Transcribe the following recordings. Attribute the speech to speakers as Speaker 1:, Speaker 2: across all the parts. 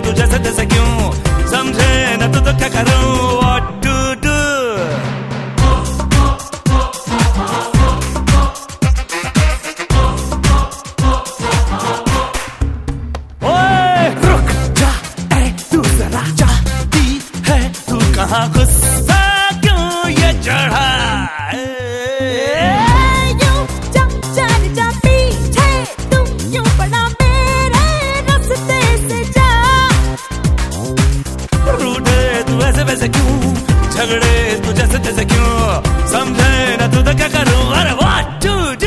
Speaker 1: तू जैसे तैसे क्यों, समझे न तो क्या करूं, what to do। ओए रुक जा, ऐ तू जरा जाती है तू कहाँ, गुस्सा क्यों ये चढ़ा। वैसे क्यों झगड़े तू जैसे तैसे क्यों, समझे ना तू तो क्या करूं, अरे what to do।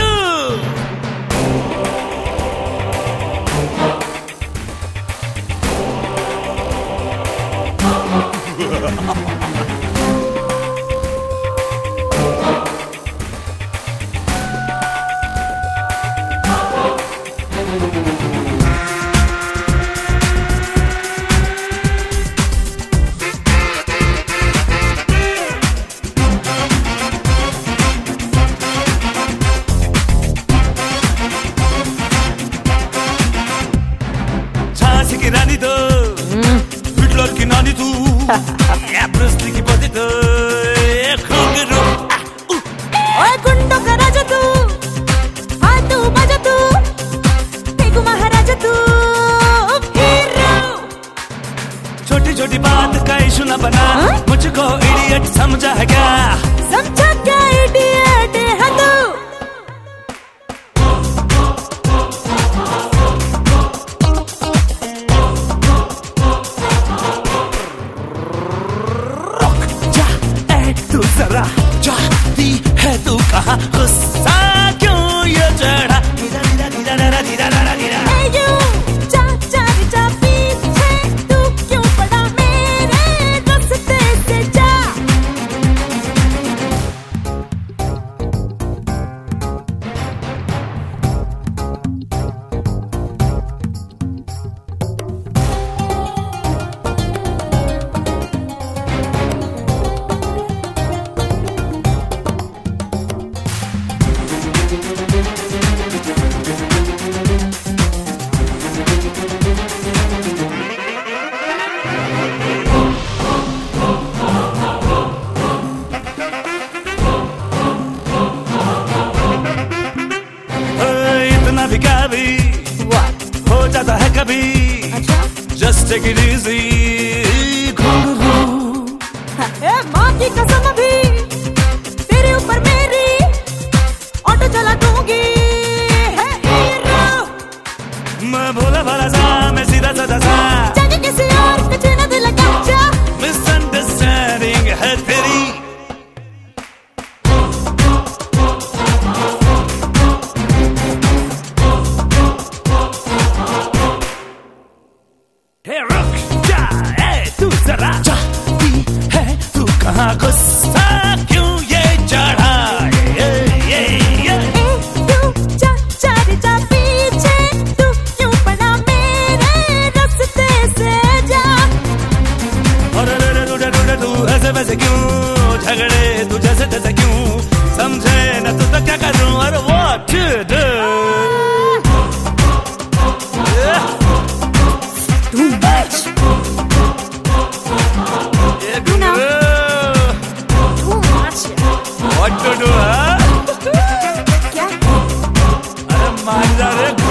Speaker 1: की रानी तो हिटलर की नानी तू, या ब्रूस ली की पति तो
Speaker 2: ओए गुंडों का राजा तू, हाँ तू बाजा तू, फेंकू महाराजा तू, हीरो।
Speaker 1: छोटी छोटी बात का इशू न बना, मुझको इडियट समझा है क्या,
Speaker 2: समझा क्या इडियट है तू।
Speaker 1: तू जरा जाती है तू कहाँ, गुस्सा क्यों ये चढ़ा, धीरा धीरा धीरा धीरा धीरा धीरा धीरा।
Speaker 2: जा पीछे तू क्यों पड़ा मेरे रास्ते से जा।
Speaker 1: भी क्या भी हो जाता है कभी, just take it easy।
Speaker 2: माँ की कसम भी तेरे ऊपर मेरी, ऑटो चला दूंगी, है हीरो।
Speaker 1: मैं भोला भाला सा, मैं सीधा साधा सा,
Speaker 2: जाके किसी और का जीना दिल लगा जा,
Speaker 1: मिसअंडरस्टैंडिंग है तेरी। रुक जा, ऐ तू जरा जाती है तू कहाँ, गुस्सा क्यों ये चढ़ा,
Speaker 2: तू जा पीछे तू क्यों पड़ा मेरे रास्ते से जा।
Speaker 1: और तू ऐसे वैसे क्यों, झगड़े तू जैसे तैसे क्यों, समझे न तू तो क्या करूं, और what to do।
Speaker 2: Too much.
Speaker 1: You know.
Speaker 2: Too much.
Speaker 1: What to do, huh?
Speaker 2: क्या?
Speaker 1: अरे मान जा रे।